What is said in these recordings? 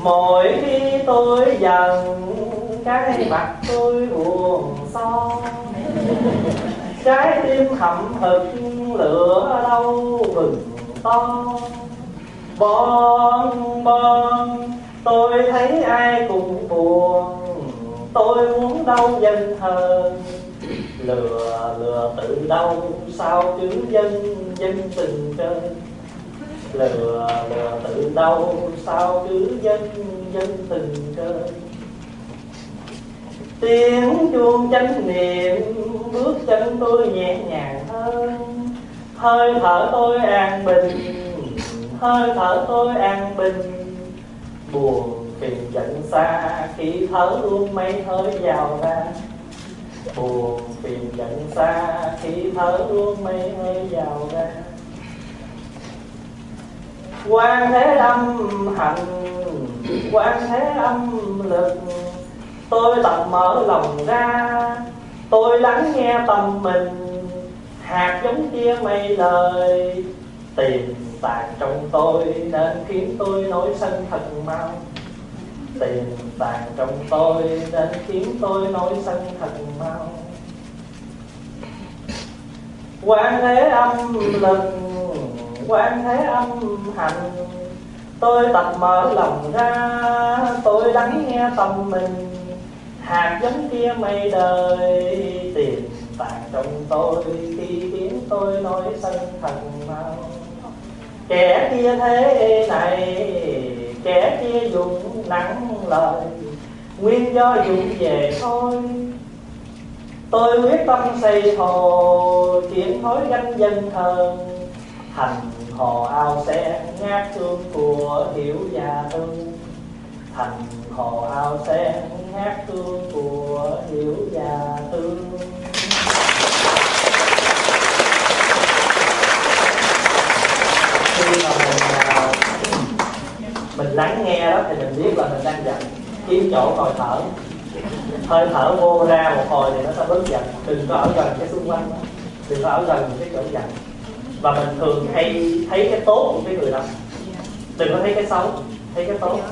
Mỗi khi tôi giận, cái mặt tôi buồn son, trái tim hậm hực lửa đau bừng to. Bon bon, tôi thấy ai cũng buồn, tôi muốn đau dân hơn. Lừa lừa tự đau sao chứ dân dân tình chơi. Lừa lừa tự đau sao chứ dân dân tình chơi. Tiếng chuông chánh niệm, bước chân tôi nhẹ nhàng hơn. Hơi thở tôi an bình, hơi thở tôi an bình. Buồn phiền giận xa, khi thở luôn mấy hơi vào ra. Buồn phiền giận xa, khi thở luôn mấy hơi vào ra. Quan thế âm hạnh, quan thế âm lực, tôi tập mở lòng ra, tôi lắng nghe tâm mình. Hạt giống kia mấy lời tìm tàn trong tôi, nên khiến tôi nổi sân thật mau. Tìm tàn trong tôi nên khiến tôi nổi sân thật mau. Quan thế âm lực, quan thế âm hạnh, tôi tập mở lòng ra, tôi lắng nghe tâm mình. Hạt giống kia mây đời tìm tàn trong tôi, khi khiến tôi nổi sân thật mau. Kẻ kia thế này, kẻ kia dùng nặng lời, nguyên do dùng về thôi. Tôi quyết tâm xây hồ, chuyển thói ganh dân hơn. Thành hồ ao sen ngát hương của hiểu và thương. Thành hồ ao sen ngát hương của hiểu và thương. Khi mà mình lắng nghe đó thì mình biết là mình đang giận. Kiếm chỗ ngồi thở, hơi thở vô ra một hồi thì nó sẽ bớt giận. Đừng có ở gần cái xung quanh đó, đừng có ở gần cái chỗ giận. Và mình thường hay thấy cái tốt của cái người đó, đừng có thấy cái xấu, thấy cái tốt.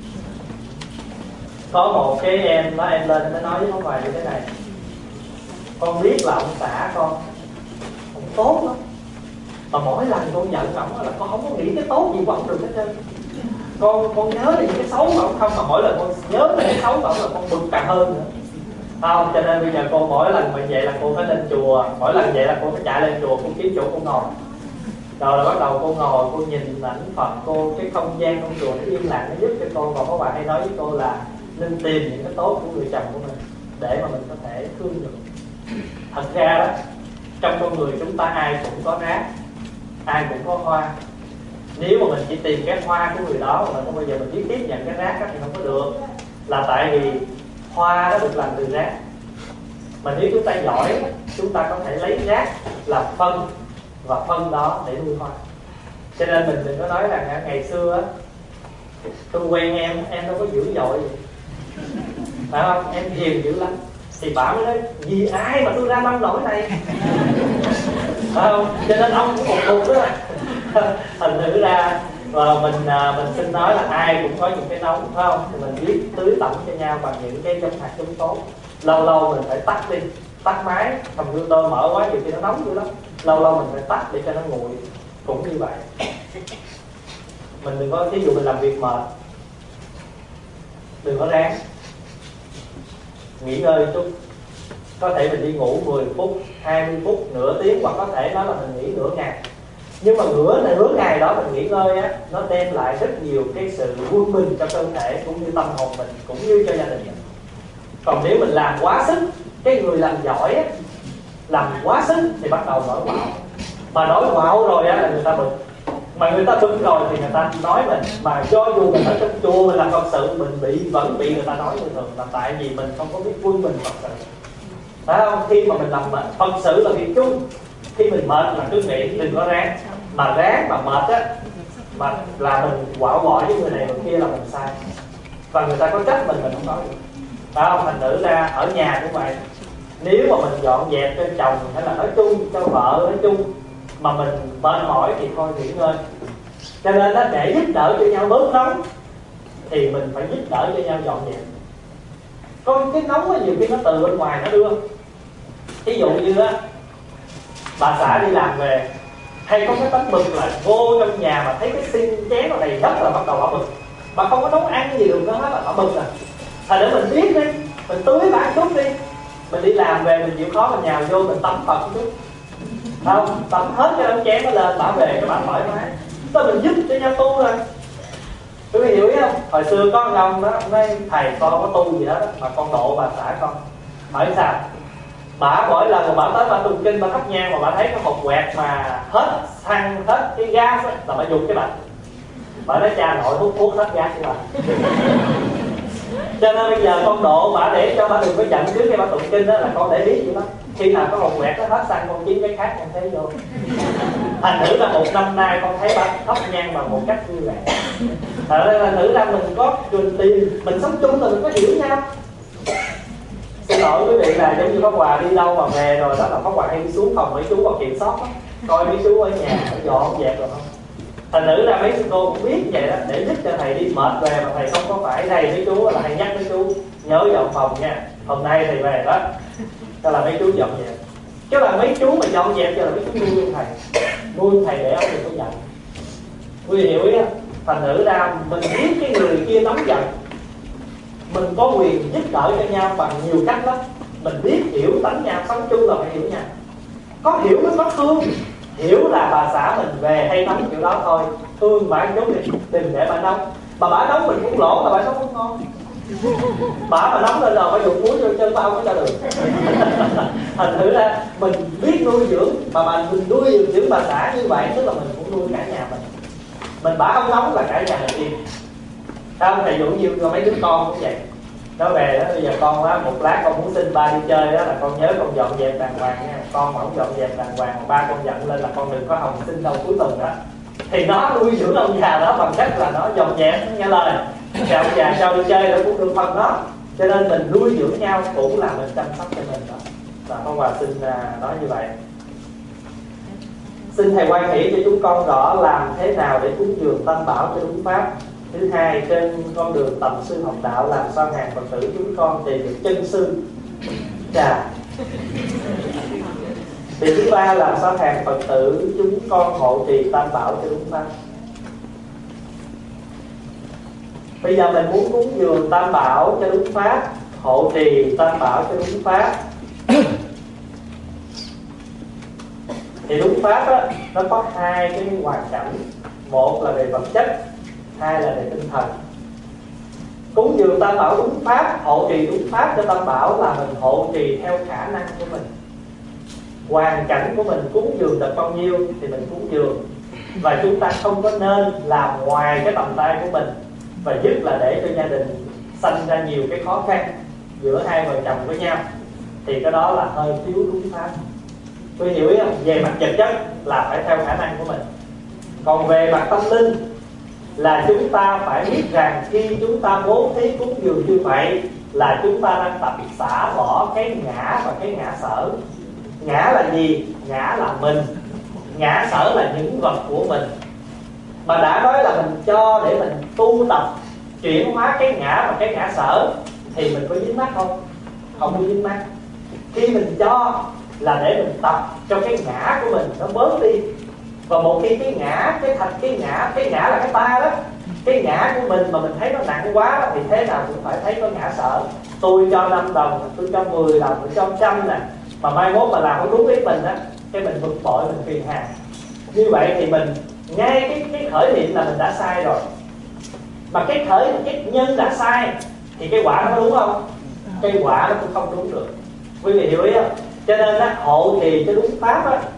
Có một cái em đó, em lên nó nói với ông ngoài như thế này: con biết là ông xã con tốt lắm, mà mỗi lần con giận ổng là con không có nghĩ cái tốt gì của ổng được hết trơn. Con nhớ đến những cái xấu của ổng không, mà mỗi lần con nhớ đến cái xấu của ổng là con bực càng hơn nữa. Không, cho nên bây giờ cô mỗi lần mà vậy là cô phải lên chùa, mỗi lần vậy là cô phải chạy lên chùa, cô kiếm chỗ cô ngồi. Rồi là bắt đầu cô ngồi, cô nhìn ảnh Phật, cô cái không gian trong chùa nó im lặng, nó giúp cho cô. Và có bạn hay nói với cô là nên tìm những cái tốt của người chồng của mình để mà mình có thể thương được. Thật ra đó, trong con người chúng ta ai cũng có rác, ai cũng có hoa. Nếu mà mình chỉ tìm cái hoa của người đó mà không bao giờ mình biết tiếp nhận cái rác đó thì không có được. Là tại vì hoa đó được làm từ rác. Mà nếu chúng ta giỏi, chúng ta có thể lấy rác làm phân, và phân đó để nuôi hoa. Cho nên mình đừng có nói rằng ngày xưa á, tôi quen em đâu có dữ dội gì, phải không? Em hiền dữ lắm. Thì bảo mới nói vì ai mà tôi ra nông nổi này, phải không? Cho nên ông cũng một cuộc đó. Thành thử ra và mình xin nói là ai cũng có những cái nóng, phải không? Thì mình biết tưới tẩm cho nhau bằng những cái giống hạt giống tốt. Lâu lâu mình phải tắt đi, tắt máy. Thầm gương tôi mở quá nhiều khi nó nóng dữ lắm, lâu lâu mình phải tắt để cho nó nguội. Cũng như vậy, mình đừng có, thí dụ mình làm việc mệt, đừng có ráng, nghỉ ngơi chút. Có thể mình đi ngủ 10 phút, 20 phút, nửa tiếng, hoặc có thể nói là mình nghỉ nửa ngày. Nhưng mà nửa ngày đó mình nghỉ ngơi á, nó đem lại rất nhiều cái sự quân bình cho cơ thể cũng như tâm hồn mình, cũng như cho gia đình mình. Còn nếu mình làm quá sức, cái người làm giỏi á, làm quá sức thì bắt đầu nổi quạo. Mà nổi quạo rồi á là người ta bực. Mà người ta bực rồi thì người ta nói mình. Mà cho dù mình ở trong chùa mình làm Phật sự, mình vẫn bị người ta nói như thường, là tại vì mình không có biết quân bình Phật sự, phải không? Khi mà mình làm Phật sự là việc chung. Khi mình mệt là cứ nghĩ đừng có ráng. Mà ráng mà mệt á, mà là mình quạo quọ với người này người kia là mình sai. Và người ta có trách mình không nói được, phải không? Thành thử ra ở nhà cũng vậy. Nếu mà mình dọn dẹp cho chồng hay là nói chung cho vợ nói chung mà mình mệt mỏi thì thôi nghỉ ngơi. Cho nên đó, để giúp đỡ cho nhau bớt nóng thì mình phải giúp đỡ cho nhau dọn dẹp. Có cái nóng á, nhiều khi nó từ bên ngoài nó đưa. Ví dụ như á, bà xã đi làm về hay có cái bánh mực là vô trong nhà mà thấy cái xin chén nó đầy đất là bắt đầu bà bực. Bà không có nấu ăn gì được nữa hết là bà bực rồi. Thôi để mình biết đi, mình tưới bả chút đi. Mình đi làm về mình chịu khó mình nhào vô mình tắm Phật một chút, không tắm hết cái đống chén nó lên, bả về cho bả thoải mái. Đó mình giúp cho nhau tu rồi. Quý vị hiểu ý không? Hồi xưa có ông đó, ông nói thầy con có tu gì đó mà con độ bà xã con. Hỏi sao? Bả mỗi lần mà bả tới bả tụng kinh, bả thắp nhang mà bả thấy cái hộp quẹt mà hết xăng, hết cái gas đó, là bả dùng cái bạch. Bả nói cha nội hút thuốc hết gas cho bà. Cho nên bây giờ con độ bả để cho bả đừng có giận trước khi bả tụng kinh đó, là con để ý vậy đó. Khi nào có hộp quẹt nó hết xăng con kiếm cái khác con thấy vô. Thành thử là 1 năm nay con thấy bả thắp nhang bằng một cách vui vẻ. Thành thử ra mình có truyền tiền, mình sống chung là mình có hiểu nhau. Xin lỗi quý vị là giống như Pháp Hòa đi đâu mà về rồi đó là Pháp Hòa hay đi xuống phòng mấy chú còn kiểm soát đó, coi mấy chú ở nhà dọn dẹp rồi không. Thành nữ ra mấy sư cô cũng biết vậy đó, để giúp cho thầy đi mệt về mà thầy không có phải đây mấy chú là hay nhắc mấy chú nhớ dọn phòng nha, hôm nay thầy về đó, đó là mấy chú dọn dẹp. Chứ là mấy chú mà dọn dẹp cho là mấy chú nuôi thầy để ông đừng có giận. Quý vị hiểu ý không? Thành nữ ra mình biết cái người kia nóng giận, mình có quyền giúp đỡ cho nhau bằng nhiều cách lắm. Mình biết hiểu tánh nhau, sống chung là phải hiểu nhau. Có hiểu mới có thương. Hiểu là bà xã mình về hay nóng kiểu đó thôi, thương bả chút đi, đừng để bà nóng. Mà bả nóng mình cũng lỗ là bả nóng không ngon. Bả mà nóng lên rồi phải dùng muối vô chân bao mới ra được. Thành thử ra mình biết nuôi dưỡng, mà mình nuôi dưỡng bà xã như vậy tức là mình cũng nuôi cả nhà mình. Mình bả không nóng là cả nhà mình yên. Sao thầy dụ nhiều rồi mấy đứa con cũng vậy. Nó về đó bây giờ con á, một lát con muốn xin ba đi chơi đó là con nhớ con dọn dẹp đàng hoàng nha. Con mà không dọn dẹp đàng hoàng mà ba con giận lên là con đừng có hòng xin đâu cuối tuần đó. Thì nó nuôi dưỡng ông già đó bằng cách là nó dọn dẹp, nó nghe lời. Thì ông già cho đi chơi nó cũng được phần đó. Cho nên mình nuôi dưỡng nhau cũng là mình chăm sóc cho mình đó. Và con Hòa xin nói như vậy. Xin thầy quan hỷ cho chúng con rõ làm thế nào để cúng dường Tam Bảo cho đúng pháp. Thứ hai, trên con đường tầm sư học đạo làm sao hàng Phật tử chúng con tìm được chân sư. Thì thứ ba, làm sao hàng Phật tử chúng con hộ trì Tam Bảo cho đúng pháp. Bây giờ mình muốn cúng dường Tam Bảo cho đúng pháp, hộ trì Tam Bảo cho đúng pháp. Thì đúng pháp á, nó có hai cái hoàn cảnh. Một là về vật chất, hai là về tinh thần. Cúng dường Tam Bảo đúng pháp, hộ trì đúng pháp cho Tam Bảo là mình hộ trì theo khả năng của mình. Hoàn cảnh của mình cúng dường được bao nhiêu thì mình cúng dường. Và chúng ta không có nên làm ngoài cái tầm tay của mình. Và nhất là để cho gia đình sanh ra nhiều cái khó khăn giữa hai vợ chồng với nhau, thì cái đó là hơi thiếu đúng pháp. Tôi hiểu ý không? Về mặt vật chất là phải theo khả năng của mình. Còn về mặt tâm linh là chúng ta phải biết rằng khi chúng ta bố thí cúng dường như vậy là chúng ta đang tập xả bỏ cái ngã và cái ngã sở. Ngã là gì? Ngã là mình. Ngã sở là những vật của mình. Mà đã nói là mình cho để mình tu tập chuyển hóa cái ngã và cái ngã sở thì mình có dính mắc không? Không có dính mắc. Khi mình cho là để mình tập cho cái ngã của mình nó bớt đi. Và một khi cái ngã là cái ta đó, cái ngã của mình mà mình thấy nó nặng quá đó, thì thế nào cũng phải thấy có ngã sợ. Tôi cho 5 đồng, tôi cho 10 đồng, tôi cho 100 nè, mà mai mốt mà làm không đúng ý mình á, cái mình bực bội, mình phiền hà. Như vậy thì mình ngay cái khởi niệm là mình đã sai rồi. Mà cái nhân đã sai thì cái quả nó đúng không? Cái quả nó cũng không đúng được. Quý vị hiểu ý không? Cho nên á, hộ trì cho đúng pháp á,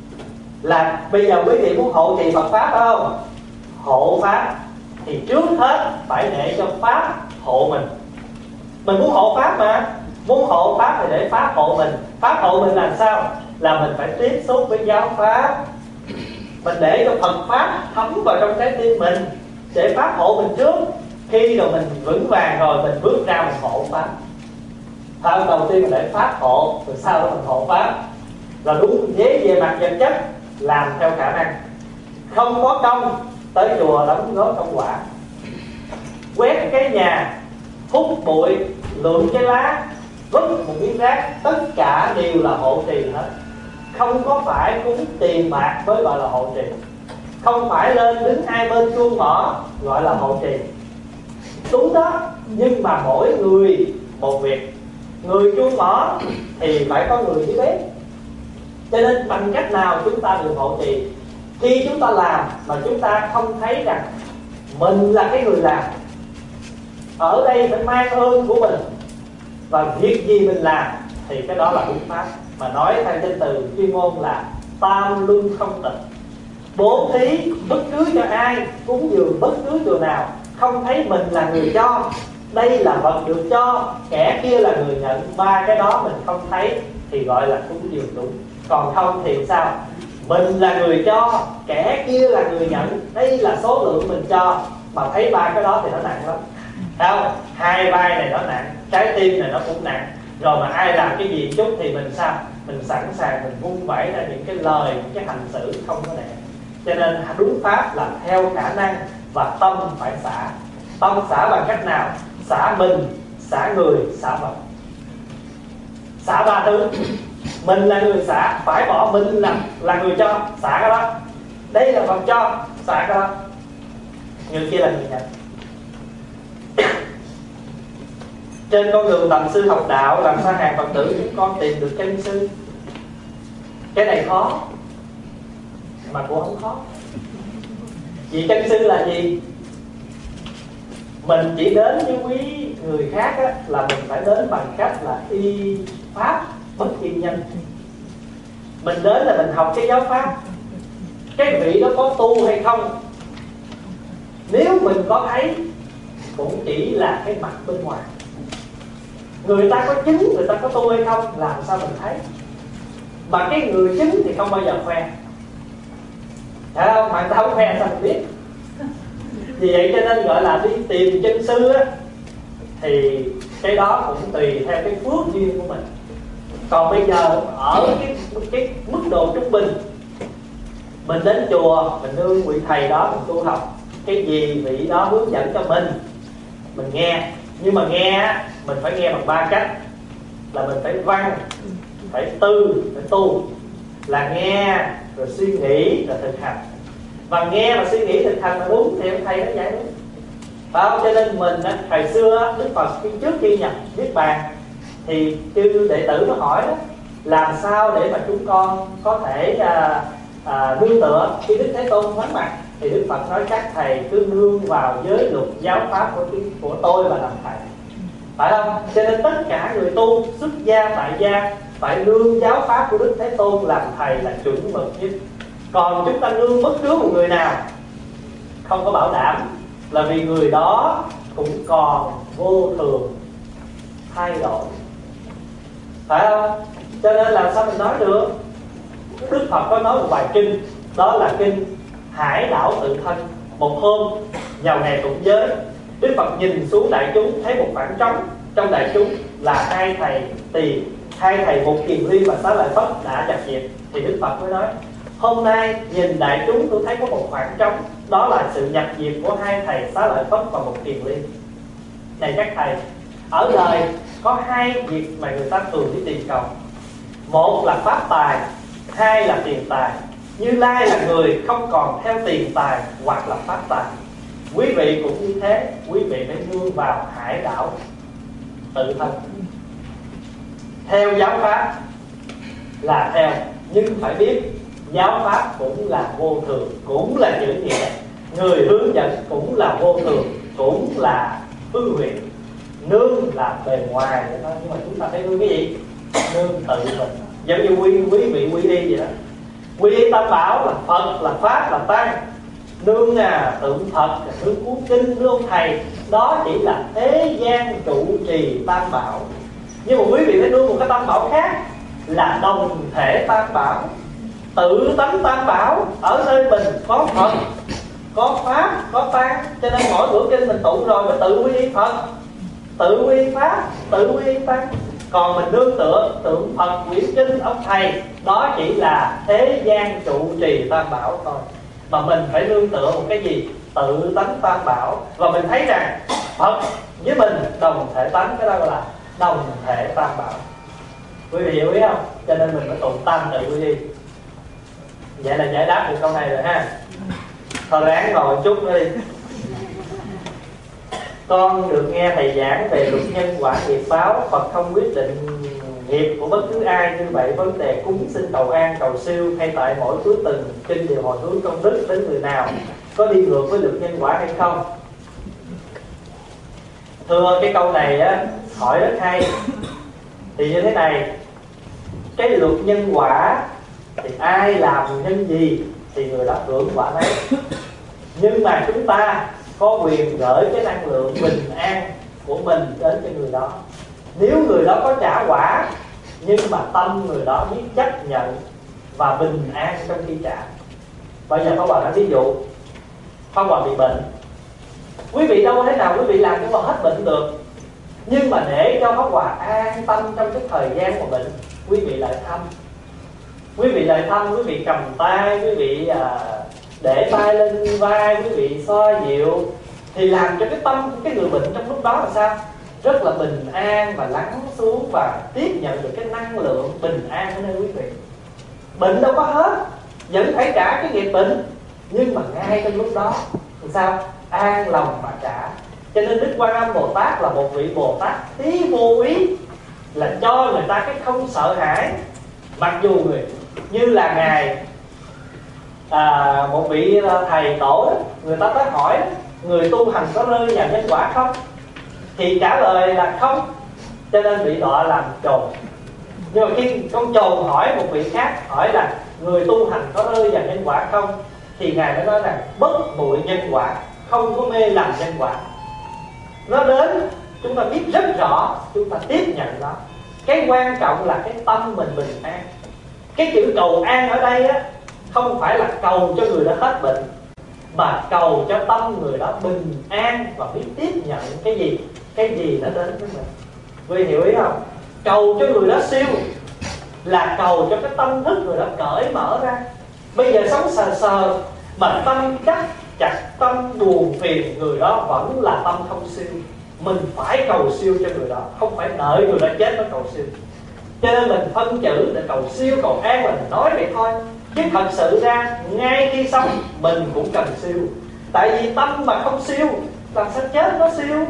là bây giờ quý vị muốn hộ trì Phật pháp không? Hộ pháp thì trước hết phải để cho pháp hộ mình. Mình muốn hộ pháp mà, muốn hộ pháp thì để pháp hộ mình. Pháp hộ mình làm sao? Là mình phải tiếp xúc với giáo pháp. Mình để cho Phật pháp thấm vào trong trái tim mình, để pháp hộ mình trước. Khi rồi mình vững vàng rồi mình bước ra mình hộ pháp. Thôi đầu tiên mình để pháp hộ, rồi sau đó mình hộ pháp. Là đúng về mặt vật chất làm theo khả năng, không có công tới chùa đóng góp công quả, quét nhà, hút bụi, lượm cái lá, vứt một miếng rác, tất cả đều là hộ trì hết. Không có phải cúng tiền bạc mới gọi là hộ trì, không phải lên đứng hai bên chuông mỏ gọi là hộ trì. Đúng đó, nhưng mà mỗi người một việc. Người chuông mỏ thì phải có người dưới bếp. Cho nên bằng cách nào chúng ta được hộ trì? Khi chúng ta làm mà chúng ta không thấy rằng mình là cái người làm, ở đây phải mang ơn của mình, và việc gì mình làm thì cái đó là đúng pháp. Mà nói theo danh từ chuyên môn là tam luân không tịch. Bố thí bất cứ cho ai, cúng dường bất cứ chùa nào, không thấy mình là người cho, đây là vật được cho, kẻ kia là người nhận, ba cái đó mình không thấy thì gọi là cúng dường đúng. Còn không thì sao? Mình là người cho, kẻ kia là người nhận, đây là số lượng mình cho, mà thấy ba cái đó thì nó nặng lắm. Đâu, hai vai này nó nặng, trái tim này nó cũng nặng. Rồi mà ai làm cái gì chút thì mình sao? Mình sẵn sàng mình vung vẩy ra những cái lời, những cái hành xử không có đẹp. Cho nên đúng pháp là theo khả năng, và tâm phải xả. Tâm xả bằng cách nào? Xả mình, xả người, xả vật. Xả ba thứ. Mình là người xả, phải bỏ mình là người cho, xả cái đó. Đây là vật cho, xả cái đó. Người kia là người nhận. Trên con đường tầm sư học đạo, làm sao hàng Phật tử chúng con tìm được chân sư? Cái này khó, mà cũng không khó. Vì chân sư là gì? Mình chỉ đến với quý người khác á, là mình phải đến bằng cách là y pháp bất y nhân. Mình đến là mình học cái giáo pháp. Cái vị đó có tu hay không, nếu mình có thấy cũng chỉ là cái mặt bên ngoài. Người ta có chứng, người ta có tu hay không, làm sao mình thấy? Mà cái người chứng thì không bao giờ khoe. Thấy không? Mà người ta không khoe sao mình biết? Vì vậy cho nên gọi là đi tìm chân sư á, thì cái đó cũng tùy theo cái phước duyên của mình. Còn bây giờ ở cái mức độ trung bình, mình đến chùa, mình nương vị thầy đó, mình tu học, cái gì vị đó hướng dẫn cho mình nghe. Nhưng mà nghe mình phải nghe bằng ba cách, là mình phải văn, phải tư, phải tu. Là nghe rồi suy nghĩ rồi thực hành. Và nghe và suy nghĩ thực hành là đúng thì ông thầy nó giải đúng, phải không? Cho nên mình thời xưa Đức Phật trước khi nhập Niết Bàn thì chư đệ tử nó hỏi đó, làm sao để mà chúng con có thể nương tựa khi Đức Thế Tôn vắng mặt? Thì Đức Phật nói các thầy cứ nương vào giới luật giáo pháp của tôi và làm thầy, phải không? Cho nên tất cả người tu xuất gia tại gia phải nương giáo pháp của Đức Thế Tôn làm thầy là chuẩn mực nhất. Còn chúng ta nương bất cứ một người nào không có bảo đảm, là vì người đó cũng còn vô thường thay đổi, phải không? Cho nên làm sao mình nói được? Đức Phật có nói một bài kinh, đó là kinh Hải Đảo Tự Thân. Một hôm vào ngày tụng giới, Đức Phật nhìn xuống đại chúng, thấy một khoảng trống. Trong đại chúng là hai thầy Tỳ, hai thầy Mục Kiền Liên và Xá Lợi Phất đã nhập diệt. Thì Đức Phật mới nói, hôm nay nhìn đại chúng tôi thấy có một khoảng trống, đó là sự nhập diệt của hai thầy Xá Lợi Phất và Mục Kiền Liên. Này các thầy, ở đời có hai việc mà người ta thường đi tìm cầu. Một là pháp tài, hai là tiền tài. Như Lai là người không còn theo tiền tài hoặc là pháp tài. Quý vị cũng như thế, quý vị phải nương vào Hải Đảo Tự Thân. Theo giáo pháp là theo, nhưng phải biết giáo pháp cũng là vô thường, cũng là chữ nghĩa. Người hướng dẫn cũng là vô thường, cũng là hư huyễn. Nương là bề ngoài vậy thôi, nhưng mà chúng ta phải nương cái gì? Nương tự mình. Giống như quý vị quy y vậy đó. Quy y tam bảo là Phật, là Pháp, là Tăng. Nương tượng Phật, nương cuốn kinh, nương ông thầy, đó chỉ là thế gian trụ trì tam bảo. Nhưng mà quý vị phải nương một cái tam bảo khác, là đồng thể tam bảo, tự tánh tam bảo. Ở nơi mình có Phật, có Pháp, có Tăng. Cho nên mỗi bữa kinh mình tụng rồi mới tự quy y Phật, tự quy y Pháp, tự quy y Tăng. Còn mình nương tựa tượng Phật, quyển kinh, ông thầy, đó chỉ là thế gian trụ trì tam bảo thôi. Mà mình phải nương tựa một cái gì? Tự tánh tam bảo. Và mình thấy rằng Phật với mình đồng thể tánh, cái đó gọi là đồng thể tam bảo. Quý vị hiểu ý không? Cho nên mình phải tụng tam tự quy y. Vậy là giải đáp được câu này rồi ha. Thôi ráng ngồi một chút nữa đi. Con được nghe thầy giảng về luật nhân quả nghiệp báo. Phật không quyết định nghiệp của bất cứ ai, như vậy vấn đề cúng xin cầu an cầu siêu hay tại mỗi cuối tuần kinh đều hồi hướng công đức đến người nào có đi ngược với luật nhân quả hay không? Thưa, cái câu này á hỏi rất hay. Thì như thế này, cái luật nhân quả thì ai làm nhân gì thì người đó hưởng quả đấy. Nhưng mà chúng ta có quyền gửi cái năng lượng bình an của mình đến cho người đó. Nếu người đó có trả quả nhưng mà tâm người đó biết chấp nhận và bình an trong khi trả. Bây giờ Pháp Hòa đã ví dụ, Pháp Hòa bị bệnh, quý vị đâu có thể nào quý vị làm cho Hòa hết bệnh được. Nhưng mà để cho Pháp Hòa an tâm trong cái thời gian mà bệnh, quý vị lại thăm. Quý vị lại thăm, quý vị cầm tay, quý vị để tay lên vai, quý vị xoa dịu, thì làm cho cái tâm của cái người bệnh trong lúc đó là sao? Rất là bình an và lắng xuống và tiếp nhận được cái năng lượng bình an ở nơi quý vị. Bệnh đâu có hết, vẫn phải trả cái nghiệp bệnh, nhưng mà ngay trong lúc đó thì sao? An lòng mà trả. Cho nên Đức Quan Âm Bồ Tát là một vị Bồ Tát thí vô ý, là cho người ta cái không sợ hãi. Mặc dù người như là ngài một vị thầy tổ đó, người ta tới hỏi người tu hành có rơi vào nhân quả không, thì trả lời là không, cho nên bị đọa làm trồn. Nhưng mà khi con trồn hỏi một vị khác, hỏi là người tu hành có rơi vào nhân quả không, thì ngài mới nói rằng bất muội nhân quả, không có mê lầm nhân quả. Nó đến, chúng ta biết rất rõ, chúng ta tiếp nhận nó. Cái quan trọng là cái tâm mình bình an. Cái chữ cầu an ở đây á, không phải là cầu cho người đó hết bệnh, mà cầu cho tâm người đó bình an và biết tiếp nhận cái gì nó đến với mình. Quý hiểu ý không? Cầu cho người đó siêu là cầu cho cái tâm thức người đó cởi mở ra. Bây giờ sống sờ sờ mà tâm chắc chặt, tâm buồn phiền, người đó vẫn là tâm không siêu. Mình phải cầu siêu cho người đó, không phải đợi người đó chết mới cầu siêu. Cho nên mình phân chữ để cầu siêu, cầu an là mình nói vậy thôi. Chứ thật sự ra ngay khi sống mình cũng cần siêu. Tại vì tâm mà không siêu làm sao chết nó siêu.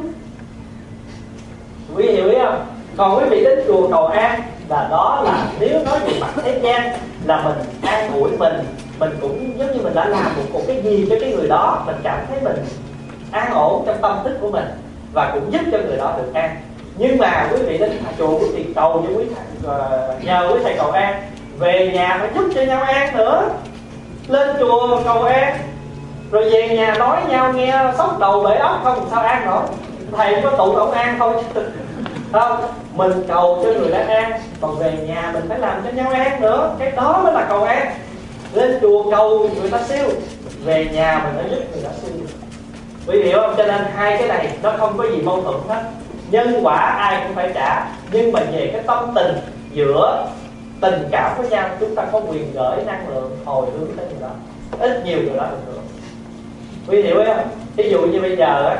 Quý hiểu ý không? Còn quý vị đến chùa cầu an là đó là nếu nói về mặt thế gian là mình an ủi mình cũng giống như mình đã làm một cái gì cho cái người đó, mình cảm thấy mình an ổn trong tâm thức của mình và cũng giúp cho người đó được an. Nhưng mà quý vị đến chùa quý vị cầu cho quý thầy, nhờ quý thầy cầu an, về nhà phải giúp cho nhau an nữa. Lên chùa cầu an rồi về nhà nói nhau nghe sốc đầu bể óc không sao an nổi. Thầy có tụng ông an thôi không, mình cầu cho người đã an, còn về nhà mình phải làm cho nhau an nữa. Cái đó mới là cầu an. Lên chùa cầu người ta siêu, về nhà mình phải giúp người ta siêu. Quý vị hiểu không? Cho nên hai cái này nó không có gì mâu thuẫn hết. Nhân quả ai cũng phải trả, nhưng mà về cái tâm tình giữa tình cảm với nhau, chúng ta có quyền gửi năng lượng hồi hướng tới người đó, ít nhiều người đó được hưởng. Quý hiểu không? Ví dụ như bây giờ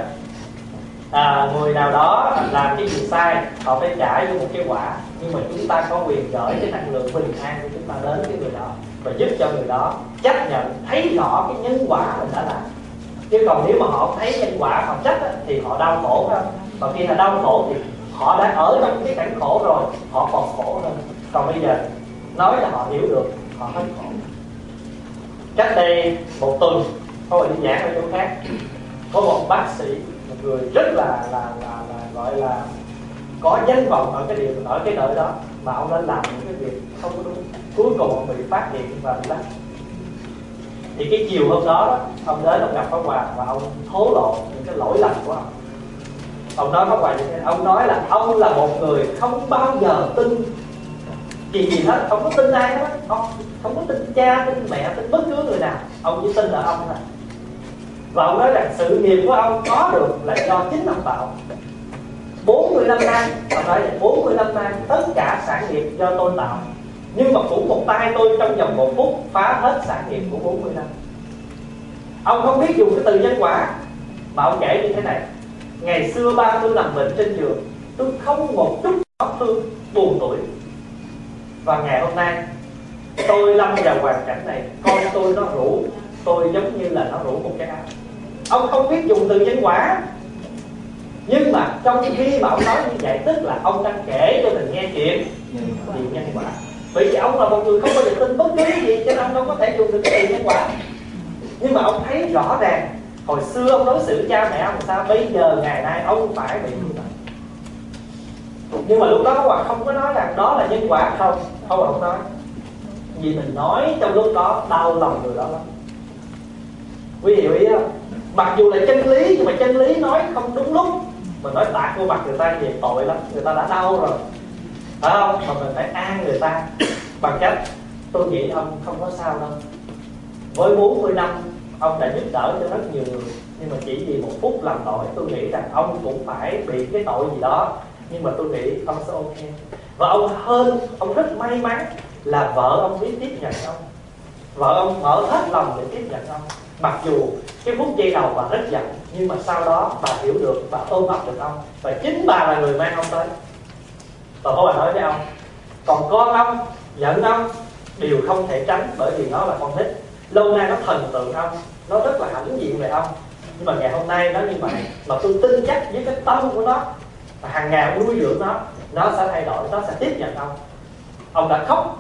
người nào đó làm cái gì sai, họ phải trả cho một cái quả, nhưng mà chúng ta có quyền gửi cái năng lượng bình an của chúng ta đến cái người đó và giúp cho người đó chấp nhận, thấy rõ cái nhân quả mình đã làm. Chứ còn nếu mà họ thấy nhân quả họ trách thì họ đau khổ đó. Còn khi họ đau khổ thì họ đã ở trong cái cảnh khổ rồi, họ còn khổ hơn. Còn bây giờ nói là họ hiểu được, họ hết khổ. Cách đây một tuần có một đi giảng ở chỗ khác, có một bác sĩ, một người rất là gọi là có danh vọng ở cái nơi đó, mà ông đã làm những cái việc không có đúng. Cuối cùng ông bị phát hiện và bị bắt. Thì cái chiều hôm đó ông đến ông gặp Pháp Hòa và ông thố lộ những cái lỗi lầm của ông. Ông nói Pháp Hòa như thế, ông nói là ông là một người không bao giờ tin gì hết, không có tin ai hết, không có tin cha, tin mẹ, tin bất cứ người nào, ông chỉ tin là ông thôi. Và ông nói rằng sự nghiệp của ông có được là do chính ông tạo. 45 năm, ông nói là 45 năm tất cả sản nghiệp do tôi tạo. Nhưng mà cũng một tay tôi trong vòng 1 phút phá hết sản nghiệp của 40 năm. Ông không biết dùng cái từ nhân quả, mà ông kể như thế này: Ngày xưa ba tôi nằm bệnh trên giường, tôi không một chút xót thương, buồn tuổi. Và ngày hôm nay tôi lâm vào hoàn cảnh này, con tôi nó rủ tôi giống như là nó rủ một cái áo. Ông không biết dùng từ nhân quả, nhưng mà trong khi mà ông nói như vậy, tức là ông đang kể cho mình nghe chuyện nhân quả. Bởi vì ông là một người không bao giờ tin bất cứ gì, cho nên ông không có thể dùng được cái từ nhân quả. Nhưng mà ông thấy rõ ràng hồi xưa ông đối xử cha mẹ ông sao, bây giờ ngày nay ông phải bị như vậy. Nhưng mà lúc đó Pháp Hòa không có nói rằng đó là nhân quả, không ông nói. Vì mình nói trong lúc đó đau lòng người đó lắm. Quý hiểu ý không? Mặc dù là chân lý, nhưng mà chân lý nói không đúng lúc, mình nói tạt vô mặt người ta về tội lắm, người ta đã đau rồi, phải không? Mà mình phải an người ta bằng cách, tôi nghĩ ông không có sao đâu. Với 40 năm ông đã giúp đỡ cho rất nhiều người, nhưng mà chỉ vì một phút làm tội, tôi nghĩ rằng ông cũng phải bị cái tội gì đó. Nhưng mà tôi nghĩ ông sẽ ok. Và ông rất may mắn là vợ ông biết tiếp nhận ông. Vợ ông mở hết lòng để tiếp nhận ông. Mặc dù cái phút giây đầu bà rất giận, nhưng mà sau đó bà hiểu được, bà ôm ấp được ông. Và chính bà là người mang ông tới. Và cô bà nói với ông, còn con ông, giận ông đều không thể tránh, bởi vì nó là con nít. Lâu nay nó thần tượng ông, nó rất là hãnh diện về ông. Nhưng mà ngày hôm nay nó như vậy, mà tôi tin chắc với cái tâm của nó, hàng ngày nuôi dưỡng nó sẽ thay đổi, nó sẽ tiếp nhận ông. Ông đã khóc,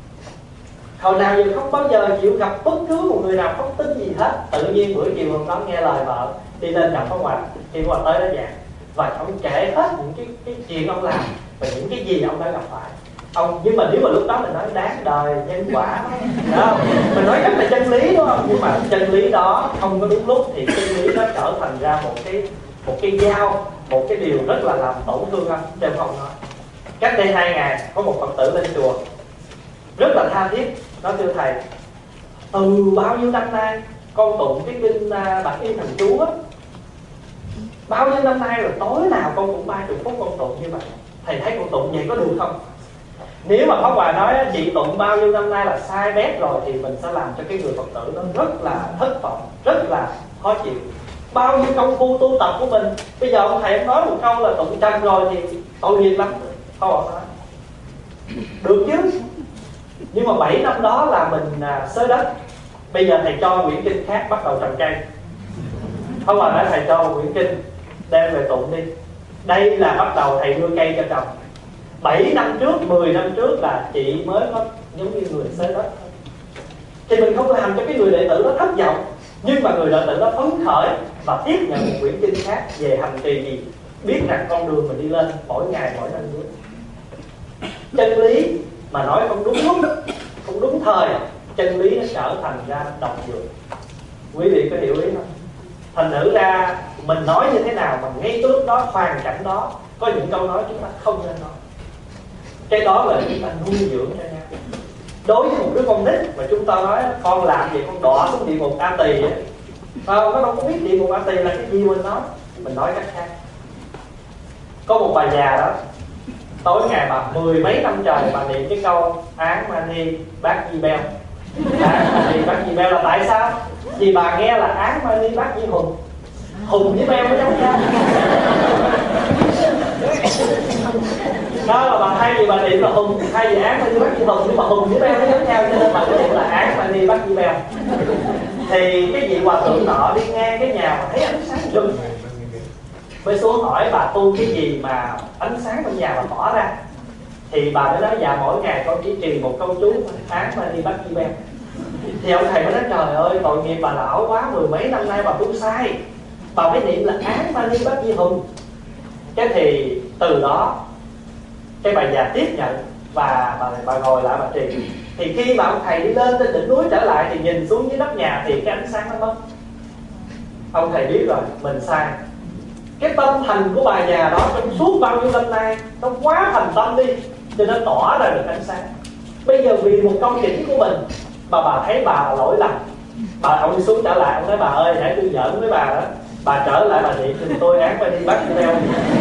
hồi nào giờ không bao giờ chịu gặp bất cứ một người nào không tin gì hết. Tự nhiên buổi chiều hôm đó nghe lời vợ đi lên gặp Pháp Hòa, khi Pháp Hòa tới đó giảng, và ông kể hết những cái chuyện ông làm và những cái gì ông đã gặp phải. Nhưng mà nếu mà lúc đó mình nói đáng đời, nhân quả đó, mình nói rất là chân lý, đúng không? Nhưng mà chân lý đó không có đúng lúc thì chân lý nó trở thành ra một cái dao, một cái điều rất là làm tổn thương ông. Chứ không nói. Cách đây 2 ngày có một Phật tử lên chùa rất là tha thiết, nói thưa thầy, từ bao nhiêu năm nay con tụng cái kinh Bạch Y Thần Chú á, bao nhiêu năm nay rồi, tối nào con cũng 30 phút con tụng như vậy, thầy thấy con tụng vậy có được không? Nếu mà Pháp Hòa nói chị tụng bao nhiêu năm nay là sai bét rồi, thì mình sẽ làm cho cái người Phật tử nó rất là thất vọng, rất là khó chịu. Bao nhiêu công phu tu tập của mình, bây giờ ông thầy nói một câu là tụng trần rồi thì tội nghiệp lắm. Pháp Hòa nói được chứ, nhưng mà 7 năm đó là mình xới đất, bây giờ thầy cho quyển kinh khác bắt đầu trồng cây. Pháp Hòa nói thầy cho một quyển kinh đem về tụng đi, đây là bắt đầu thầy nuôi cây cho trồng. 7 năm trước, 10 năm trước là chị mới có giống như người xới đất. Thì mình không làm cho cái người đệ tử đó thất vọng, nhưng mà người đệ tử đó phấn khởi và tiếp nhận một quyển kinh khác về hành trì gì, biết rằng con đường mình đi lên mỗi ngày mỗi năm bước. Chân lý mà nói không đúng lúc, không đúng thời, chân lý nó trở thành ra độc dược. Quý vị có hiểu ý không? Thành thử ra mình nói như thế nào mà ngay cái lúc đó, hoàn cảnh đó, có những câu nói chúng ta không nên nói. Cái đó là chúng ta nuôi dưỡng cho nhau. Đối với một đứa con nít mà chúng ta nói con làm gì con đọa xuống địa ngục A Tỳ ấy, nó đâu có biết địa ngục A Tỳ là cái gì mình nói cách khác. Có một bà già đó, tối ngày bà 10 mấy năm trời bà niệm cái câu Án Mani Bát Di Beo. Án Mani Bát Di Beo là tại sao? Vì bà nghe là Án Mani Bát Di Hùng, Hùng với Beo nó giống nhau. Đó là bà thay vì bà niệm là Hùng, thay vì Án Mani Bát Di Hùng, nhưng mà Hùng với Beo nó giống nhau, cho nên bà niệm là Án Mani Bát Di Beo. Thì cái vị hòa thượng nọ đi ngang cái nhà mà thấy ánh sáng rực, mới xuống hỏi bà tu cái gì mà ánh sáng trong nhà mà tỏa ra. Thì bà mới nói dạ mỗi ngày con chỉ trì một câu chú Án Mani Bát Di Beo. Thì ông thầy mới nói trời ơi tội nghiệp bà lão quá, 10 mấy năm nay bà tu sai, bà phải niệm là Án Mani Bát Di Hùng. Cái thì từ đó cái bà già tiếp nhận và bà ngồi lại bà trì. Thì khi mà ông thầy đi lên trên đỉnh núi trở lại thì nhìn xuống dưới nóc nhà thì cái ánh sáng nó mất. Ông thầy biết rồi mình sai. Cái tâm thành của bà già đó trong suốt bao nhiêu năm nay nó quá thành tâm đi, cho nên tỏa ra được ánh sáng. Bây giờ vì một câu chỉnh của mình mà bà thấy bà là lỗi lầm, ông đi xuống trở lại, ông nói bà ơi nãy tôi giỡn với bà đó, bà trở lại bà niệm cho tôi Án Mani Bát Di Beo.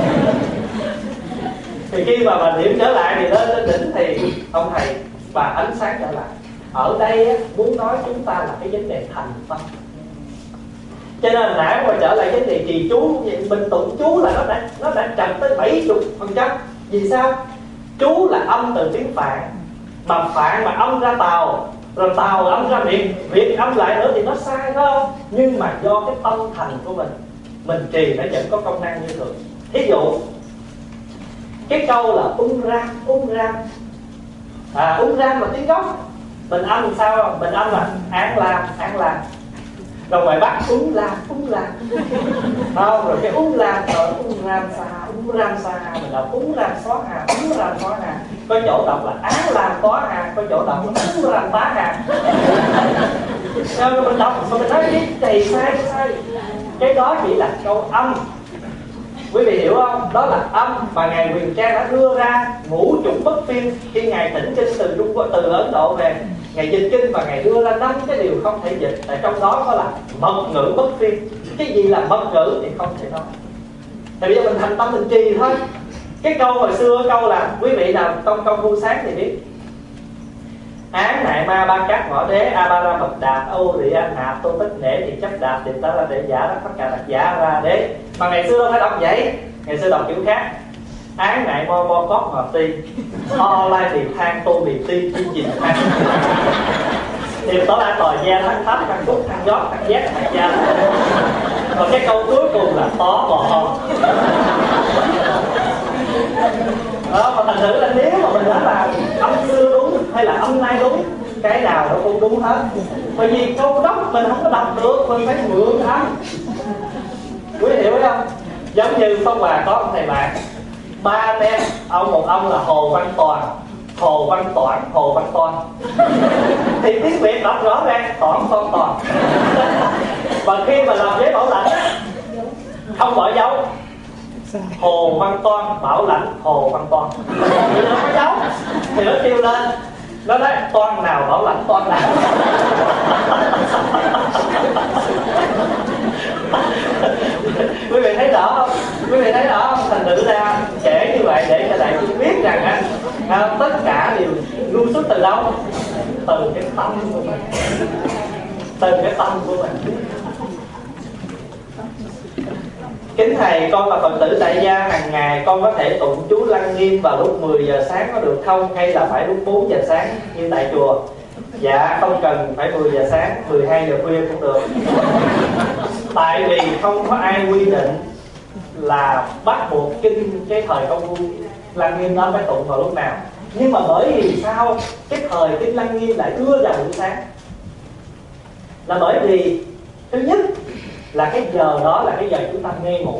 Thì khi mà bà niệm trở lại thì lên trên đỉnh thì ông thầy bà ánh sáng trở lại. Ở đây muốn nói chúng ta là cái vấn đề thành tâm. Cho nên nãy mà trở lại vấn đề trì chú, mình tụng chú là nó đã chậm tới 70%. Vì sao? Chú là âm từ tiếng Phạn, mà Phạn mà âm ra Tàu, rồi Tàu âm ra Việt âm lại nữa thì nó sai, phải không? Nhưng mà do cái tâm thành của mình trì nó vẫn có công năng như thường. Thí dụ cái câu là ung ram là tiếng gốc, mình âm sao không? Mình âm là án lam. Rồi ngoài Bắc ung lam không, rồi cái ung ram sa mình đọc ung ram xóa hà, có chỗ đọc là án lam có hà, có chỗ đọc là ung ram tá hà. Rồi mình đọc mà mình nói cái này sai, cái đó chỉ là câu âm. Quý vị hiểu không? Đó là âm mà ngài Huyền Trang đã đưa ra ngũ chủng bất phiên khi ngài thỉnh kinh từ Trung Quốc, từ Ấn Độ về, ngài dịch kinh và ngài đưa ra 5 cái điều không thể dịch. Tại trong đó có là mật ngữ bất phiên. Cái gì là mật ngữ thì không thể nói. Thì bây giờ mình thành tâm mình trì thôi. Cái câu hồi xưa câu là, quý vị nào trong câu Thu Sáng thì biết: án nại ma ba cát ngõ đế a ba ra mật đạp âu rị an nạp tô tất nể thì chấp đạp thì ta là để giả đó tất cả đặt giả ra đế. Mà ngày xưa đâu phải đọc vậy, ngày xưa đọc kiểu khác: án nại mo bo cót ngọt ti o lai thì thang tô bì ti chi chìm thang thì đó là tòa gia thăng thấp thăng cúc thăng giót thăng giác thăng gia. Còn cái câu cuối cùng là tó bò ho. Đó, mà thành thử là nếu mà mình nói là âm xưa đúng hay là âm nay đúng, cái nào nó cũng đúng hết. Bởi vì câu đốc mình không có đọc được, mình phải mượn âm. Quý vị hiểu không? Giống như Phong Hòa có ông thầy bạn, 3 anh em, một ông là Hồ Văn Toản thì tiếng Việt đọc rõ ràng Toản. Và khi mà làm giấy bảo lãnh không bỏ dấu, Hồ Văn Toan bảo lãnh Hồ Văn Toan thì nó có dấu thì nó kêu lên, nó nói Toan nào bảo lãnh Toan nào. Quý vị thấy rõ không? Thành thử ra kể như vậy để cho đại chúng biết rằng tất cả đều lưu xuất từ đâu? Từ cái tâm của mình. Kính thầy, con là Phật tử tại gia, hàng ngày con có thể tụng chú Lăng Nghiêm vào lúc 10 giờ sáng có được không? Hay là phải lúc 4 giờ sáng như tại chùa? Dạ không cần phải 10 giờ sáng, 12 giờ khuya cũng được. Tại vì không có ai quy định là bắt buộc kinh cái thời công phu Lăng Nghiêm đó phải tụng vào lúc nào. Nhưng mà bởi vì sao cái thời kinh Lăng Nghiêm lại đưa vào buổi sáng? Là bởi vì thứ nhất là cái giờ đó là cái giờ chúng ta mê ngủ.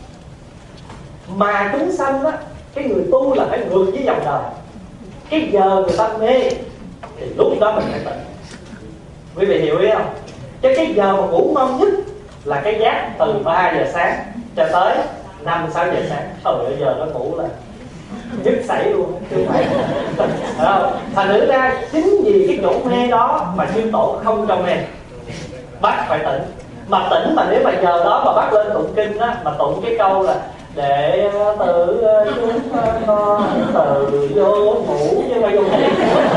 Mà chúng sanh á, cái người tu là phải ngược với dòng đời. Cái giờ người ta mê thì lúc đó mình phải tỉnh. Quý vị hiểu ý không? Cái giờ mà ngủ ngon nhất là cái giấc từ 3 giờ sáng cho tới 5-6 giờ sáng. Trời giờ nó ngủ là nhức xảy luôn, chứ không phải. Thành thử ra chính vì cái chỗ mê đó mà chư tổ không cho mê, bắt phải tỉnh. Mà tỉnh mà nếu mà giờ đó mà bắt lên tụng kinh á, mà tụng cái câu là đệ tử chúng con từ vô ngủ chứ mà vô nghỉ.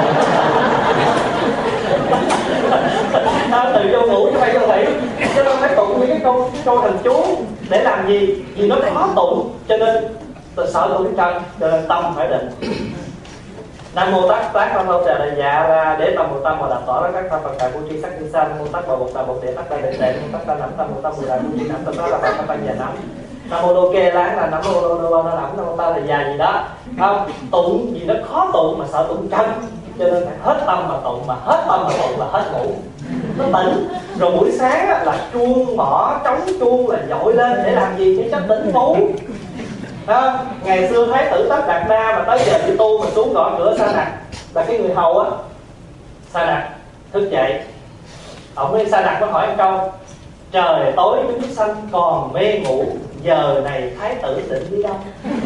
Từ vô ngủ chứ phải vô nghỉ. Cho nên phải tụng những cái câu thần chú để làm gì? Vì nó khó tụng, cho nên sợ tụng trần, cho nên tâm phải định. Nam mô Tát Tát Nam mô Trà Đại Dạ Ra Đế Tâm Bồ Tát Mô Đà Tỏ Ra Các Pháp Phật Tại Vô Tri Sắc Kinh Sa. Nam mô Tát Bà Bồ Tát Bồ Tát Tát Đại Đệ Nam mô Tát Ta Nắm Nam mô Tát Bồ Đà Vô Tri Nắm Tâm Đó là Phật Ta Già Nắm. Nam mô Đô Kê Láng là Nam mô Đô Nó Nắm Nam mô Ta là Già gì đó. Không tụng gì nó khó tụng mà sợ tụng trần, cho nên phải hết tâm mà tụng, mà hết tâm mà tụng là hết ngủ. Nó tỉnh. Rồi buổi sáng là chuông mỏ trống chuông là dội lên để làm gì? Để cho tỉnh ngủ. Ngày xưa Thái tử Tất Đạt Đa mà tới giờ đi tu mà xuống gõ cửa Sa Nặc, là cái người hầu á, Sa Nặc thức dậy, ông ấy Sa Nặc nó hỏi một câu: trời tối chúng sanh còn mê ngủ, giờ này Thái tử định đi đâu?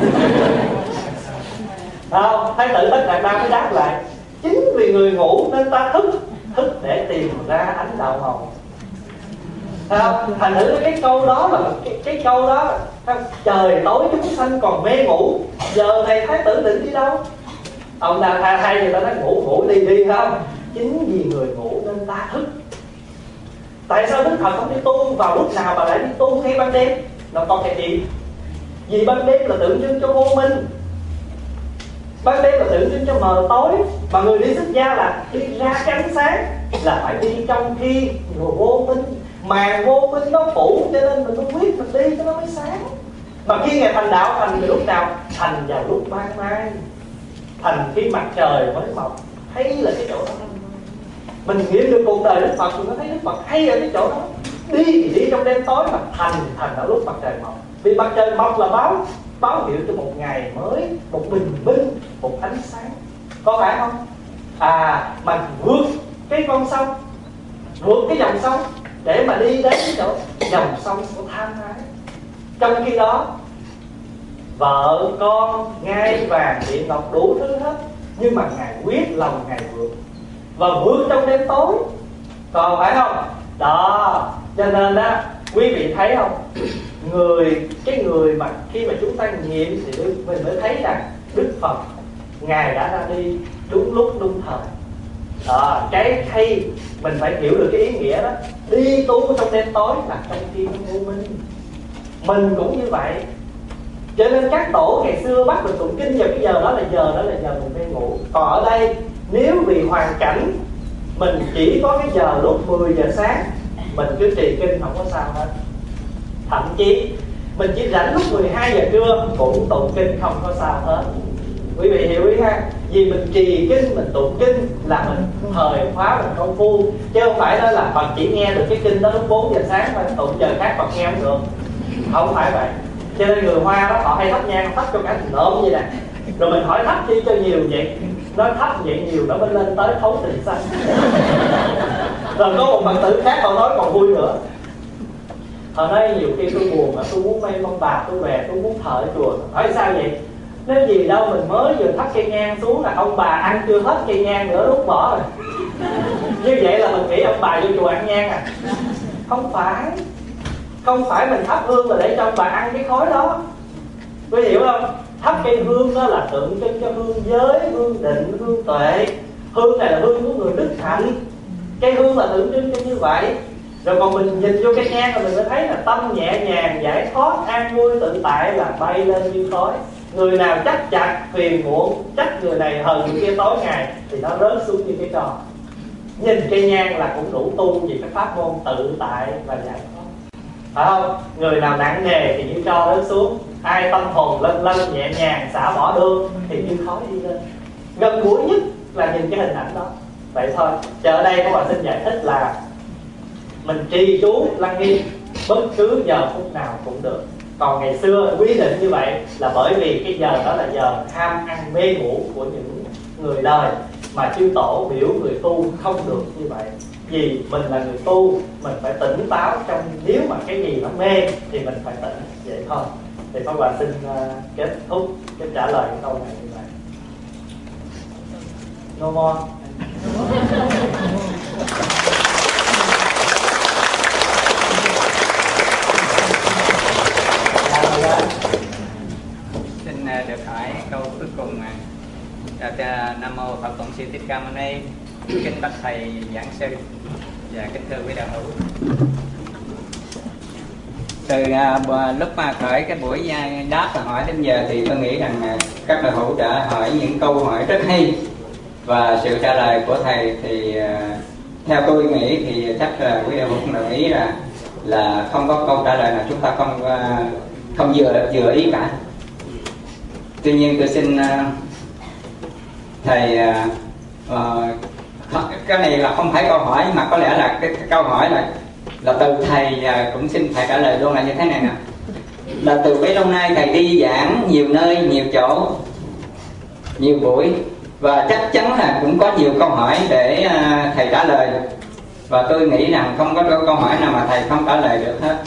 Thái tử Tất Đạt Đa mới đáp lại: chính vì người ngủ nên ta thức để tìm ra ánh đạo màu. Thành thử cái câu đó là cái câu đó, trời tối chúng sanh còn mê ngủ, giờ này Thái tử định đi đâu? Ông nào hay người ta nói ngủ đi không? Chính vì người ngủ nên ta thức. Tại sao Đức Phật không đi tu vào lúc nào mà lại đi tu ngay ban đêm? Nó có cái gì? Vì ban đêm là tượng trưng cho vô minh, ban đêm là tượng trưng cho mờ tối, mà người đi xuất gia là đi ra cái ánh sáng, là phải đi trong khi người vô minh, màn vô minh nó phủ, cho nên mình không biết mình đi cho nó mới sáng. Mà khi Ngài thành đạo thành lúc nào? Thành vào lúc ban mai, thành khi mặt trời mới mọc. Hay là cái chỗ đó mình nghiệm được cuộc đời Đức Phật, mình có thấy Đức Phật hay ở cái chỗ đó. Đi thì đi trong đêm tối, mà thành ở lúc mặt trời mọc. Vì mặt trời mọc là báo hiệu cho một ngày mới, một bình minh, một ánh sáng, có phải không? Mà vượt cái con sông, vượt cái dòng sông để mà đi đến cái chỗ dòng sông của tham ái. Trong khi đó vợ con ngai vàng điện ngọc đủ thứ hết, nhưng mà Ngài quyết lòng Ngài vượt, và vượt trong đêm tối, còn phải không? Đó, cho nên đó quý vị thấy không, cái người mà khi mà chúng ta nghiệm thì mình mới thấy rằng Đức Phật Ngài đã ra đi đúng lúc đúng thời. Đó, cái hay mình phải hiểu được cái ý nghĩa đó. Đi tu trong đêm tối là trong khi vô minh. Mình cũng như vậy. Cho nên các tổ ngày xưa bắt mình tụng kinh vào cái giờ đó là giờ mình phải ngủ. Còn ở đây nếu vì hoàn cảnh mình chỉ có cái giờ lúc 10 giờ sáng, mình cứ trì kinh không có sao hết. Thậm chí mình chỉ rảnh lúc 12 giờ trưa cũng tụng kinh không có sao hết. Quý vị hiểu ý ha? Vì mình trì kinh, mình tụng kinh là mình thời khóa mình công phu, chứ không phải đó là Phật chỉ nghe được cái kinh đó lúc 4 giờ sáng mà tụng giờ khác Phật nghe không được. Không phải vậy. Cho nên người Hoa đó họ hay thắp nhang, thắp cho cả nộm vậy nè. Rồi mình hỏi thắp chi cho nhiều vậy? Nói thắp vậy nhiều nó mới lên tới thấu tình sanh. Rồi có một Phật tử khác họ nói còn vui nữa. Họ nói nhiều khi tôi buồn, tôi muốn mấy ông bà tôi về, tôi muốn thờ ở chùa. Hỏi sao vậy? Nếu gì đâu mình mới vừa thắp cây nhang xuống là ông bà ăn chưa hết cây nhang nữa đốt bỏ rồi. Như vậy là mình nghĩ ông bà vô chùa ăn nhang à? Không phải mình thắp hương là để cho ông bà ăn cái khói đó. Quý hiểu không? Thắp cây hương đó là tượng trưng cho hương giới, hương định, hương tuệ. Hương này là hương của người đức hạnh. Cây hương là tượng trưng cho như vậy. Rồi còn mình nhìn vô cây nhang là mình mới thấy là tâm nhẹ nhàng, giải thoát, an vui, tự tại là bay lên như khói. Người nào chắc chặt, phiền muộn, trách người này hờn người kia tối ngày thì nó rớt xuống như cái trò. Nhìn cây nhang là cũng đủ tu vì cái pháp môn tự tại và giải thoát, phải không? Người nào nặng nề thì như tro rớt xuống. Ai tâm hồn lân lân nhẹ nhàng xả bỏ đương thì như khói đi lên. Gần gũi nhất là nhìn cái hình ảnh đó. Vậy thôi. Chờ ở đây các bạn xin giải thích là mình trì chú lăng nghiêm bất cứ giờ phút nào cũng được. Còn ngày xưa quy định như vậy là bởi vì cái giờ đó là giờ ham ăn mê ngủ của những người đời, mà chư tổ biểu người tu không được như vậy. Vì mình là người tu, mình phải tỉnh táo trong, nếu mà cái gì nó mê thì mình phải tỉnh, vậy thôi. Thì Pháp Hòa xin kết thúc cái trả lời cái câu này như vậy. No more. Xin được hỏi câu cuối cùng. Nam mô Phật Bổn Sư Thích Ca Mâu Ni. Kính bạch thầy giảng sư và kính thưa quý đạo hữu. Từ lúc mà khởi cái buổi đáp và hỏi đến giờ thì tôi nghĩ rằng các đạo hữu đã hỏi những câu hỏi rất hay, và sự trả lời của thầy thì theo tôi nghĩ thì chắc là quý đạo hữu cũng đồng ý là không có câu trả lời nào chúng ta không vừa ý cả. Tuy nhiên tôi xin thầy cái này là không phải câu hỏi, mà có lẽ là cái câu hỏi là từ thầy, cũng xin thầy trả lời luôn là như thế này nè. Là từ bấy lâu nay thầy đi giảng nhiều nơi, nhiều chỗ, nhiều buổi, và chắc chắn là cũng có nhiều câu hỏi để thầy trả lời. Và tôi nghĩ rằng không có câu hỏi nào mà thầy không trả lời được hết.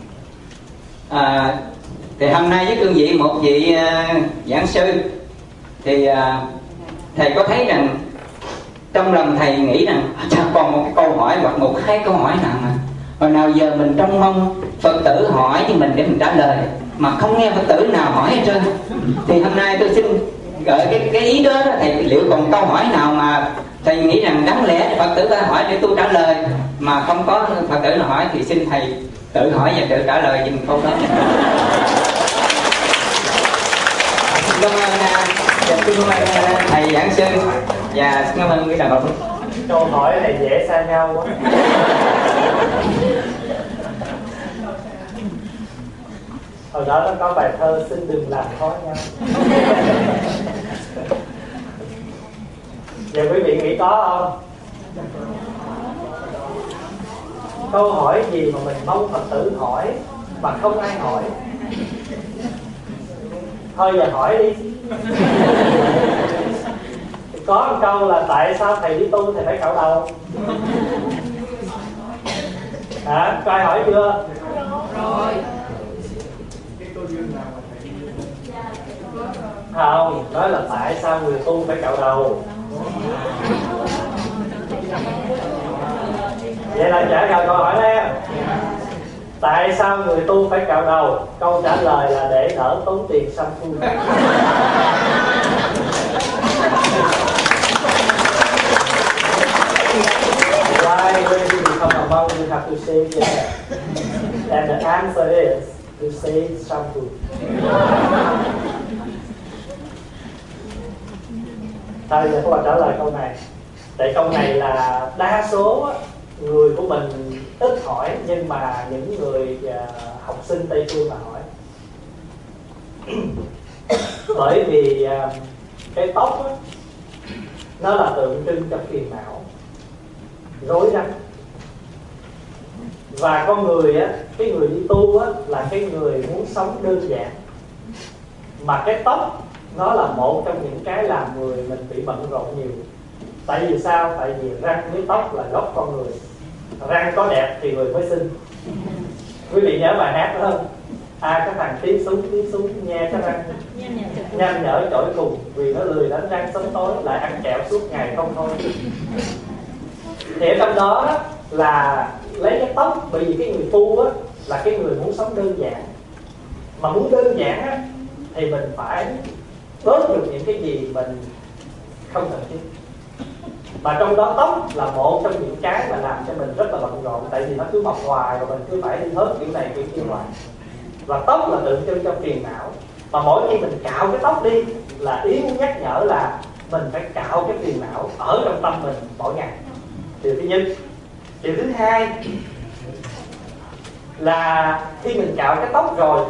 Thì hôm nay với cương vị một vị giảng sư thì thầy có thấy rằng trong lòng thầy nghĩ rằng còn một cái câu hỏi hoặc một hai câu hỏi nào mà hồi nào giờ mình trông mong Phật tử hỏi thì mình để mình trả lời, mà không nghe Phật tử nào hỏi hết trơn. Thì hôm nay tôi xin gợi cái ý đó, thầy liệu còn câu hỏi nào mà thầy nghĩ rằng đáng lẽ Phật tử phải hỏi để tôi trả lời mà không có Phật tử nào hỏi thì xin thầy tự hỏi và tự trả lời dùm câu đó. Cảm ơn thầy giảng sư và cảm ơn quý đạo hữu. Câu hỏi này dễ xa nhau quá. Hồi đó nó có bài thơ xin đừng làm khó nhau. Giờ quý vị nghĩ có không? Câu hỏi gì mà mình mong Phật tử hỏi mà không ai hỏi? Thôi giờ hỏi đi. Có một câu là tại sao thầy đi tu thầy phải cạo đầu? Hả? Có ai hỏi chưa? Rồi. Không, nói là tại sao người tu phải cạo đầu. Vậy là trả lời câu hỏi đó. Tại sao người tu phải cạo đầu? Câu trả lời là để đỡ tốn tiền shampoo. Why when you become a monk you have to shave your hair? And the answer is to save shampoo. Thôi giờ các bạn trả lời câu này. Tại câu này là đa số người của mình ít hỏi, nhưng mà những người học sinh Tây phương mà hỏi. Bởi vì cái tóc á, nó là tượng trưng cho phiền não, rối rắm. Và con người á, cái người đi tu á, là cái người muốn sống đơn giản. Mà cái tóc nó là một trong những cái làm người mình bị bận rộn nhiều. Tại vì sao? Tại vì răng với tóc là gốc con người. Răng có đẹp thì người mới xinh. Quý vị nhớ bài hát đó không? Cái thằng tí súng nghe cái răng nhanh nhở chổi cùng, vì nó lười đánh răng sống tối, lại ăn kẹo suốt ngày không thôi. Thì ở trong đó là lấy cái tóc, bởi vì cái người tu á, là cái người muốn sống đơn giản. Mà muốn đơn giản á, thì mình phải bớt được những cái gì mình không cần thiết. Mà trong đó tóc là một trong những cái mà làm cho mình rất là bận rộn. Tại vì nó cứ mọc hoài và mình cứ phải đi hết kiểu này kiểu kia hoài. Và tóc là tượng trưng cho phiền não. Mà mỗi khi mình cạo cái tóc đi là ý muốn nhắc nhở là mình phải cạo cái phiền não ở trong tâm mình mỗi ngày. Điều thứ nhất. Điều thứ hai là khi mình cạo cái tóc rồi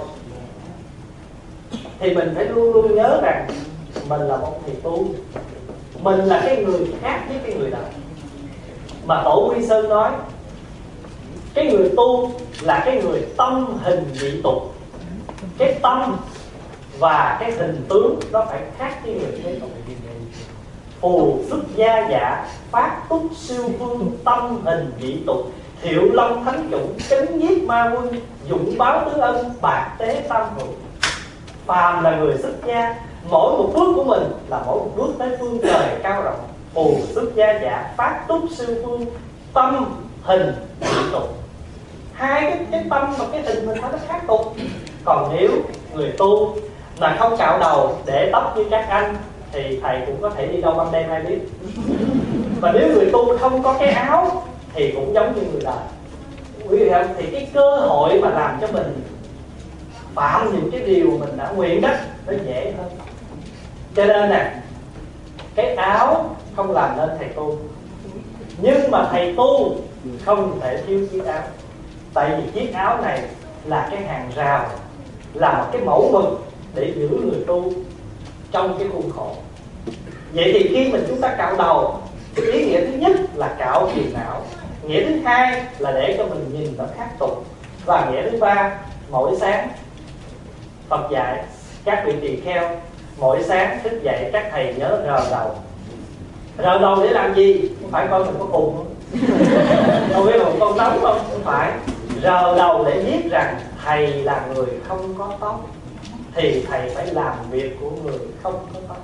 thì mình phải luôn luôn nhớ rằng mình là một thầy tu, mình là cái người khác với cái người đời. Mà Tổ Quy Sơn nói cái người tu là cái người tâm hình dị tục. Cái tâm và cái hình tướng nó phải khác với người thế tục. Phù xuất gia dạ, phát túc siêu phương, tâm hình dị tục, thiệu long thánh chủng, chấn giết ma quân, dụng báo tứ ân, bạc tế tam hữu. Phàm là người xuất gia, mỗi một bước của mình là mỗi một bước tới phương trời cao rộng. Phù xuất gia dạ, phát túc siêu phương, tâm hình dị tục. Hai cái tâm và cái hình mình thấy nó khác tục. Còn nếu người tu mà không cạo đầu để tóc như các anh thì thầy cũng có thể đi đâu ban đêm ai biết. Và nếu người tu không có cái áo thì cũng giống như người đời. Quý vị không? Thì cái cơ hội mà làm cho mình phạm những cái điều mình đã nguyện đó nó dễ hơn. Cho nên nè, cái áo không làm nên thầy tu, nhưng mà thầy tu không thể thiếu chiếc áo. Tại vì chiếc áo này là cái hàng rào, là một cái mẫu mực để giữ người tu trong cái khuôn khổ. Vậy thì khi chúng ta cạo đầu, ý nghĩa thứ nhất là cạo phiền não, nghĩa thứ hai là để cho mình nhìn nó khác tục, và nghĩa thứ ba, mỗi sáng Phật dạy các vị tỳ kheo mỗi sáng thức dậy các thầy nhớ rờ đầu. Rờ đầu để làm gì? Không phải coi mình có khùng không? Không biết là một con tóc không? Không phải. Rờ đầu để biết rằng thầy là người không có tóc, thì thầy phải làm việc của người không có tóc.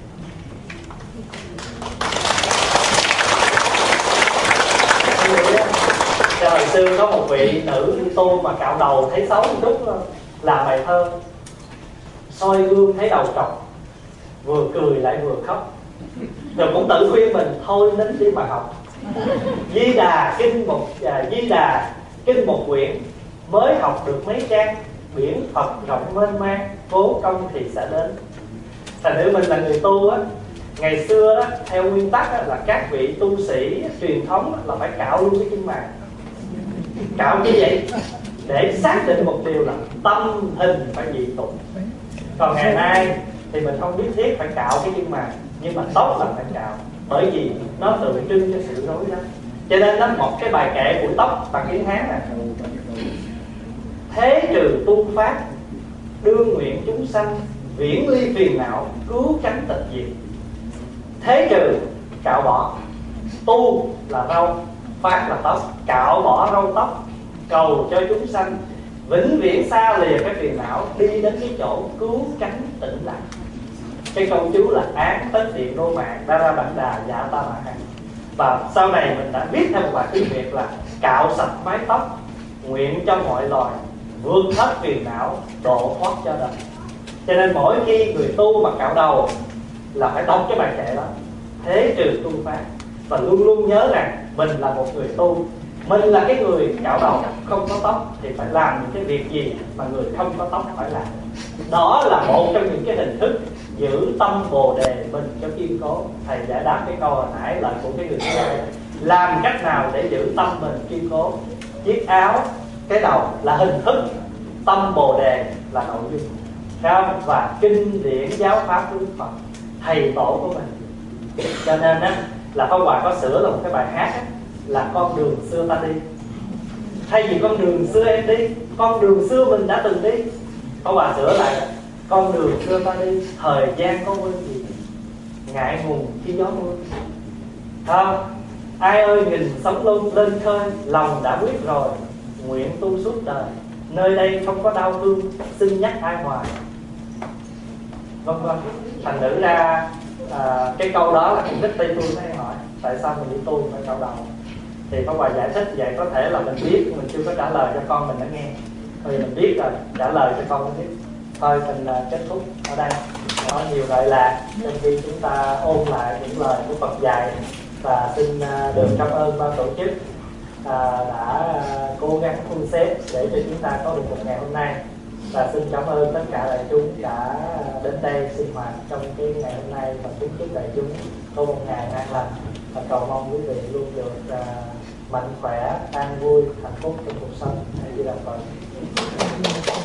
Hồi xưa có một vị nữ tu mà cạo đầu thấy xấu một chút, làm bài thơ soi gương thấy đầu trọc, vừa cười lại vừa khóc. Rồi cũng tự khuyên mình thôi nín đi mà học. Di Đà kinh một quyển, mới học được mấy trang, biển Phật rộng mênh mang, cố công thì sẽ đến. Thành nữ mình là người tu á, ngày xưa đó, theo nguyên tắc đó, là các vị tu sĩ truyền thống đó, là phải cạo luôn cái chân mày. Cạo như vậy để xác định một điều là tâm hình phải dị tục. Còn ngày nay thì mình không biết thiết phải cạo cái chân mày, nhưng mà tóc là phải cạo, bởi vì nó tượng trưng cho sự rối rắm. Cho nên nó một cái bài kệ buổi tóc bằng tiếng Hán này: thế trừ tu pháp, đương nguyện chúng sanh, viễn ly phiền não, cứu cánh tịch diệt. Thế trừ cạo bỏ, tu là râu, pháp là tóc, cạo bỏ râu tóc, cầu cho chúng sanh vĩnh viễn xa lìa cái phiền não, đi đến cái chỗ cứu cánh tĩnh lặng. Cái câu chú là án tất điện đô mạng, đa ra bạch đà dạ ta mã hằng. Và sau này mình đã viết thêm một bài tiếng Việt là cạo sạch mái tóc, nguyện cho mọi loài vượt hết phiền não, độ thoát cho đời. Cho nên mỗi khi người tu mà cạo đầu là phải đọc cái bài kệ đó, thế trừ tu pháp, và luôn luôn nhớ rằng mình là một người tu, mình là cái người cạo đầu không có tóc thì phải làm những cái việc gì mà người không có tóc phải làm. Đó là một trong những cái hình thức giữ tâm bồ đề mình cho kiên cố. Thầy giải đáp cái câu hồi nãy là của cái người trai, làm cách nào để giữ tâm mình kiên cố. Chiếc áo, cái đầu là hình thức, tâm bồ đề là nội dung, và kinh điển giáo pháp của Đức Phật, thầy tổ của mình. Cho nên á, là Pháp Hòa có sửa là một cái bài hát á, là con đường xưa ta đi. Thay vì con đường xưa em đi, con đường xưa mình đã từng đi, Pháp Hòa sửa lại con đường xưa ta đi, thời gian có quên gì, ngại ngùng khi gió mưa. Không, ai ơi nghìn sóng luôn lên khơi, lòng đã quyết rồi, nguyện tu suốt đời, nơi đây không có đau thương, xin nhắc ai hoài. Vân vân. Thành nữ ra cái câu đó là cũng rất tây tu mới hỏi tại sao mình đi tu phải cạo đầu. Thì Pháp Hòa giải thích vậy, có thể là mình biết nhưng mình chưa có trả lời cho con mình đã nghe. Thôi mình biết rồi, trả lời cho con mình biết. Thôi mình kết thúc ở đây. Có nhiều lợi lạc trong khi chúng ta ôn lại những lời của Phật dạy. Và xin được cảm ơn ban tổ chức đã cố gắng thu xếp để cho chúng ta có được một ngày hôm nay. Và xin cảm ơn tất cả đại chúng đã đến đây sinh hoạt trong cái ngày hôm nay, và kính chúc đại chúng có một ngày an lành, và cầu mong quý vị luôn được mạnh khỏe, an vui, hạnh phúc trong cuộc sống. Hãy đi làm Phật.